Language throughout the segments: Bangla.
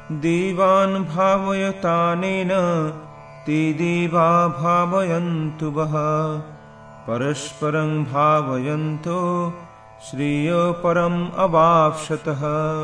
দেবান ভাবয়তানেন তে দেবা ভাবয়ন্তু বহ পরস্পরং ভাবয়ন্তো শ্রেয় পরম অবাপ্স্যতঃ।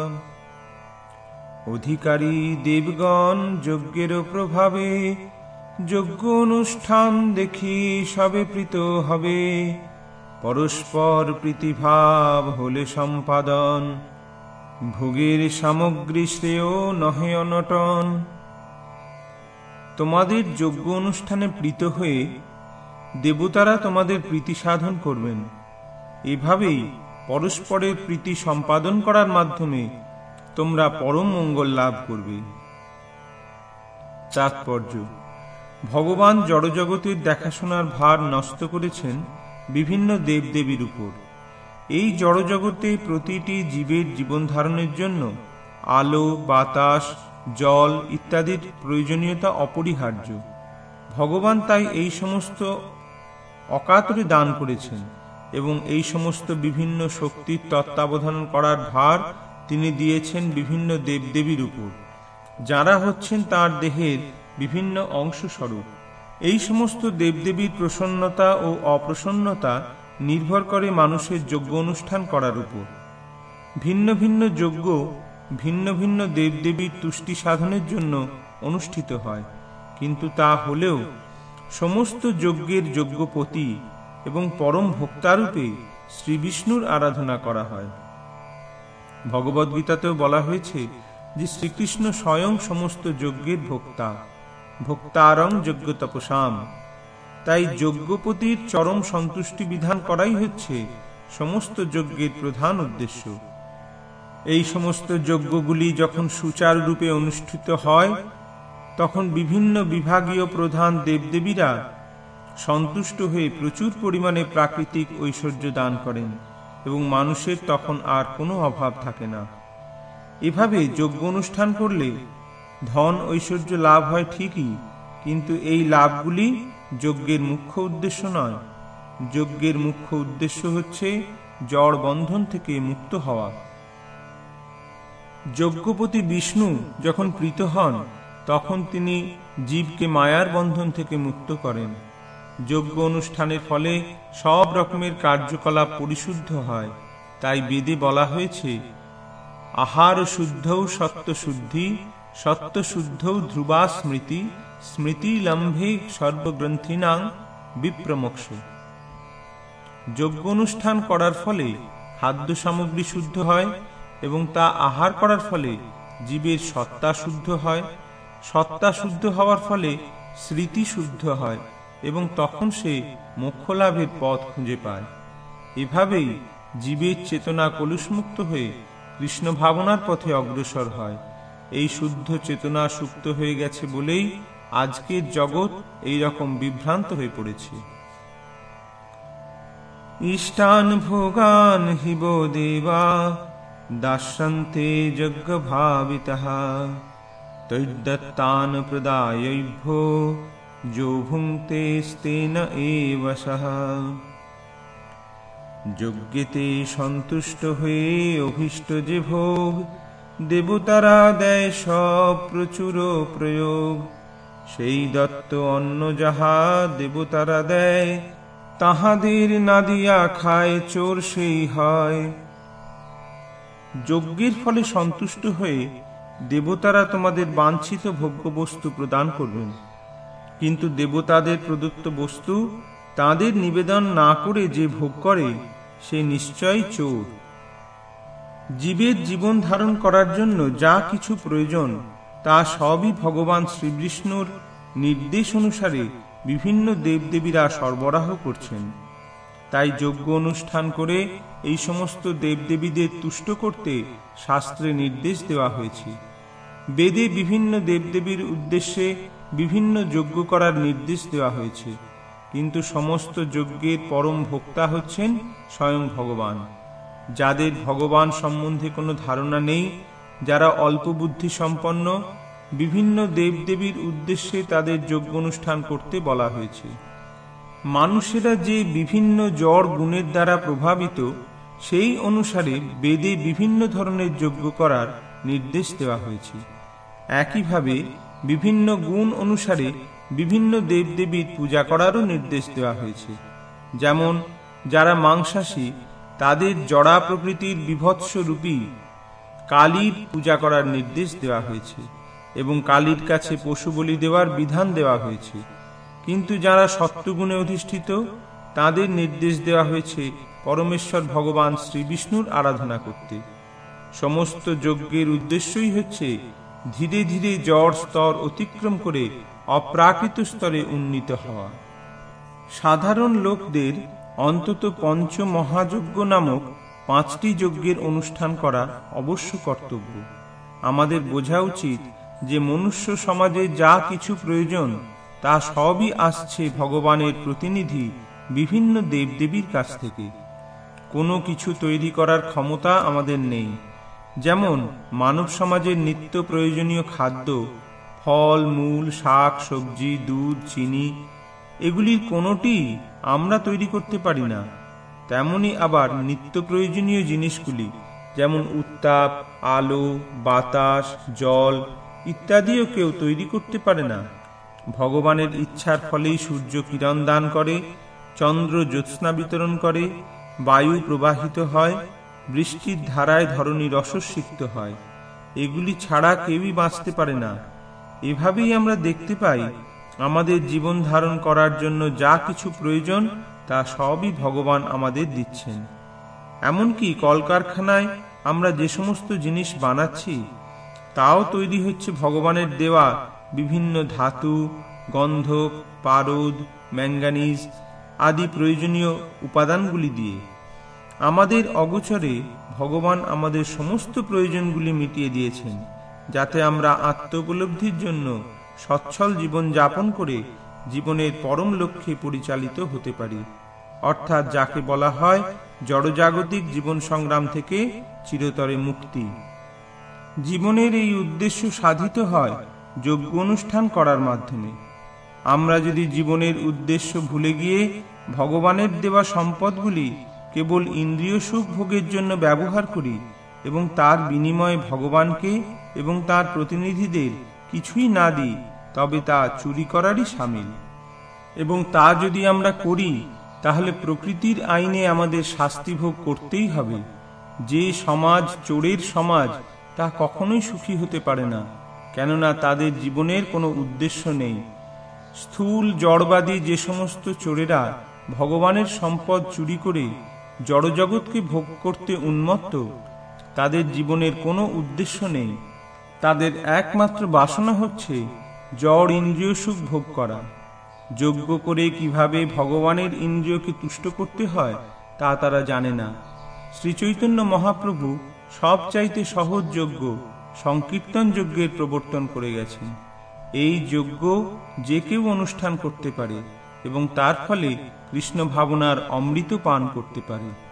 অধিকারী দেবগণ যজ্ঞের প্রভাবে যজ্ঞ অনুষ্ঠান দেখি সবে প্রীত হবে। পরস্পর প্রীতিভাব হলে সম্পাদন, ভোগের সামগ্রী শ্রেয় নহে অনটন। তোমাদের যজ্ঞ অনুষ্ঠানে প্রীত হয়ে দেবতারা তোমাদের প্রীতি সাধন করবেন। এভাবেই পরস্পরের প্রীতি সম্পাদন করার মাধ্যমে তোমরা পরম মঙ্গল লাভ করবে। তাৎপর্য: ভগবান জড়জগতের দেখাশোনার ভার ন্যস্ত করেছেন বিভিন্ন দেবদেবীর উপর। এই জড়জগতে প্রতিটি জীবের জীবন ধারণের জন্য আলো, বাতাস, জল ইত্যাদির প্রয়োজনীয়তা অপরিহার্য। ভগবান তাই এই সমস্ত অকাতরে দান করেছেন এবং এই সমস্ত বিভিন্ন শক্তির তত্ত্বাবধান করার ভার তিনি দিয়েছেন বিভিন্ন দেবদেবীর উপর, যারা হচ্ছেন তাঁর দেহের বিভিন্ন অংশস্বরূপ। এই সমস্ত দেবদেবীর প্রসন্নতা ও অপ্রসন্নতা নির্ভর করে মানুষের যজ্ঞ অনুষ্ঠান করার উপর। ভিন্ন ভিন্ন যজ্ঞ ভিন্ন ভিন্ন দেবদেবীর তুষ্টি সাধনের জন্য অনুষ্ঠিত হয়, কিন্তু তা হলেও সমস্ত যজ্ঞের যজ্ঞপতি এবং পরম ভোক্তারূপে শ্রী বিষ্ণুর আরাধনা করা হয়। ভগবদ্গীতাতেও বলা হয়েছে যে শ্রীকৃষ্ণ স্বয়ং সমস্ত যজ্ঞের ভোক্তা, ভোক্তারং যজ্ঞ তপসাম। তাই যজ্ঞপতির চরম সন্তুষ্টি বিধান করাই হচ্ছে সমস্ত যজ্ঞের প্রধান উদ্দেশ্য। এই সমস্ত যজ্ঞগুলি যখন সুচারুরূপে অনুষ্ঠিত হয়, তখন বিভিন্ন বিভাগীয় প্রধান দেবদেবীরা সন্তুষ্ট হয়ে প্রচুর পরিমাণে প্রাকৃতিক ঐশ্বর্য দান করেন এবং মানুষের তখন আর কোনো অভাব থাকে না। এভাবে যজ্ঞ অনুষ্ঠান করলে ধন ঐশ্বর্য লাভ হয় ঠিকই, কিন্তু এই লাভগুলি যজ্ঞের মুখ্য উদ্দেশ্য নয়। যজ্ঞের মুখ্য উদ্দেশ্য হচ্ছে জড় বন্ধন থেকে মুক্ত হওয়া। যজ্ঞপতি বিষ্ণু যখন প্রীত হন, তখন তিনি জীবকে মায়ার বন্ধন থেকে মুক্ত করেন। যজ্ঞ অনুষ্ঠানের ফলে সব রকমের কার্যকলাপ পরিশুদ্ধ হয়। তাই বেদে বলা হয়েছে, আহার শুদ্ধৌ সত্য শুদ্ধি, সত্য শুদ্ধৌ ধ্রুবা স্মৃতি, স্মৃতি লম্ভে সর্বগ্রন্থিনাং বিপ্রমোক্ষ। যজ্ঞ অনুষ্ঠান করার ফলে খাদ্য সামগ্রী শুদ্ধ হয় এবং তা আহার করার ফলে জীবের সত্তা শুদ্ধ হয়। সত্তা শুদ্ধ হওয়ার ফলে স্মৃতি শুদ্ধ হয় এবং তখন সে মোক্ষ লাভের পথ খুঁজে পায়। এভাবেই জীবের চেতনা কলুষমুক্ত হয়ে কৃষ্ণ ভাবনার পথে অগ্রসর হয়। এই শুদ্ধ চেতনা সুপ্ত হয়ে গেছে বলেই আজকের জগৎ এই রকম বিভ্রান্ত হয়ে পড়েছে। ইষ্টান ভোগান হিব দেবা দাস্যন্তে যজ্ঞ ভাবিতঃ, তৈদত্তান প্রদায়ৈভ্যো যো ভুঙ্ক্তে স্তেন এব সঃ। যজ্ঞেতে সন্তুষ্ট হয়ে অভীষ্ট যে ভোগ দেবতারা দেয় সব প্রচুর প্রয়োগ। সেই দত্ত অন্ন যাহা দেবতারা দেয়, তাহাদের না দিয়া খায় চোর সেই হয়। যজ্ঞের ফলে সন্তুষ্ট হয়ে দেবতারা তোমাদের বাঞ্ছিত ভোগ্যবস্তু প্রদান করবেন, কিন্তু দেবতাদের প্রদত্ত বস্তু তাদের নিবেদন না করে যে ভোগ করে সে নিশ্চয়ই চোর। জীবের জীবন ধারণ করার জন্য যা কিছু প্রয়োজন তা সবই ভগবান শ্রীবিষ্ণুর নির্দেশ অনুসারে বিভিন্ন দেবদেবীরা সরবরাহ করছেন। তাই যজ্ঞ অনুষ্ঠান করে এই সমস্ত দেবদেবীদের তুষ্ট করতে শাস্ত্রে নির্দেশ দেওয়া হয়েছে। বেদে বিভিন্ন দেবদেবীর উদ্দেশ্যে বিভিন্ন যজ্ঞ করার নির্দেশ দেওয়া হয়েছে, কিন্তু সমস্ত যজ্ঞের পরম ভোক্তা হচ্ছেন স্বয়ং ভগবান। যাদের ভগবান সম্বন্ধে কোনো ধারণা নেই, যারা অল্প বুদ্ধি সম্পন্ন, বিভিন্ন দেবদেবীর উদ্দেশ্যে তাদের যজ্ঞ অনুষ্ঠান করতে বলা হয়েছে। মানুষেরা যে বিভিন্ন জড় গুণের দ্বারা প্রভাবিত, সেই অনুসারে বেদে বিভিন্ন ধরনের যজ্ঞ করার নির্দেশ দেওয়া হয়েছে। একইভাবে বিভিন্ন গুণ অনুসারে বিভিন্ন দেবদেবীর পূজা করারও নির্দেশ দেওয়া হয়েছে। যেমন যারা মাংসাশী তাদের জড়া প্রকৃতির বিভৎস রূপী কালীর পূজা করার নির্দেশ দেওয়া হয়েছে এবং কালীর কাছে পশু বলি দেওয়ার বিধান দেওয়া হয়েছে। কিন্তু যারা সত্যগুণে অধিষ্ঠিত তাদের নির্দেশ দেওয়া হয়েছে পরমেশ্বর ভগবান শ্রী বিষ্ণুর আরাধনা করতে। সমস্ত যজ্ঞের উদ্দেশ্যই হচ্ছে ধীরে ধীরে জড় স্তর অতিক্রম করে অপ্রাকৃত স্তরে উন্নীত হওয়া। সাধারণ লোকদের অন্তত পঞ্চ মহাযজ্ঞ নামক 5টি যজ্ঞের অনুষ্ঠান করা অবশ্য কর্তব্য। আমাদের বোঝা উচিত যে মনুষ্য সমাজে যা কিছু প্রয়োজন তা সবই আসছে ভগবানের প্রতিনিধি বিভিন্ন দেবদেবীর কাছ থেকে। কোনো কিছু তৈরি করার ক্ষমতা আমাদের নেই। যেমন মানব সমাজের নিত্য প্রয়োজনীয় খাদ্য, ফল মূল, শাক সবজি, দুধ, চিনি, এগুলির কোনোটি আমরা তৈরি করতে পারি না। তেমনি আবার নিত্য প্রয়োজনীয় জিনিসগুলি যেমন উত্তাপ, আলো, বাতাস, জল ইত্যাদিও কেউ তৈরি করতে পারে না। ভগবানের ইচ্ছার ফলেই সূর্য কিরণ দান করে, চন্দ্র জ্যোৎস্না বিতরণ করে, বায়ু প্রবাহিত হয়, বৃষ্টির ধারায় ধরণী রসস্বিক্ত হয়। এগুলি ছাড়া কেউই বাঁচতে পারে না। এভাবেই আমরা দেখতে পাই আমাদের জীবন ধারণ করার জন্য যা কিছু প্রয়োজন তা সবই ভগবান আমাদের দিচ্ছেন। এমনকি কলকারখানায় আমরা যে সমস্ত জিনিস বানাচ্ছি তাও তৈরি হচ্ছে ভগবানের দেওয়া বিভিন্ন ধাতু, গন্ধক, পারদ, ম্যাঙ্গানিজ আদি প্রয়োজনীয় উপাদানগুলি দিয়ে। আমাদের অগোচরে ভগবান আমাদের সমস্ত প্রয়োজনগুলি মিটিয়ে দিয়েছেন, যাতে আমরা আত্মোপলব্ধির জন্য সচ্ছল জীবন যাপন করে জীবনের পরম লক্ষ্যে পরিচালিত হতে পারি, অর্থাৎ যাকে বলা হয় জড়জাগতিক জীবন সংগ্রাম থেকে চিরতরে মুক্তি। জীবনের এই উদ্দেশ্য সাধিত হয় যজ্ঞ অনুষ্ঠান করার মাধ্যমে। আমরা যদি জীবনের উদ্দেশ্য ভুলে গিয়ে ভগবানের দেওয়া সম্পদগুলি কেবল ইন্দ্রিয় সুখ ভোগের জন্য ব্যবহার করি এবং তার বিনিময়ে ভগবানকে এবং তার প্রতিনিধিদের কিছুই না দিই, তবে তা চুরি করারই শামিল। এবং তা যদি আমরা করি তাহলে প্রকৃতির আইনে আমাদের শাস্তি ভোগ করতেই হবে। যে সমাজ চোরের সমাজ তা কখনোই সুখী হতে পারে না, কেননা তাদের জীবনের কোনো উদ্দেশ্য নেই। স্থূল জড়বাদী যে সমস্ত চোরেরা ভগবানের সম্পদ চুরি করে জড়জগৎকে ভোগ করতে উন্মত্ত, তাদের জীবনের কোনো উদ্দেশ্য নেই। তাদের একমাত্র বাসনা হচ্ছে জড় ইন্দ্রিয় সুখ ভোগ করা। যজ্ঞ করে কিভাবে ভগবানের ইন্দ্রিয়কে তুষ্ট করতে হয় তা তারা জানে না। শ্রী চৈতন্য মহাপ্রভু সবচাইতে সহজ যজ্ঞ সংকীর্তন যজ্ঞের প্রবর্তন করে গেছেন। এই যজ্ঞ যে কেউ অনুষ্ঠান করতে পারে এবং তার ফলে কৃষ্ণ ভাবনার অমৃত পান করতে পারে।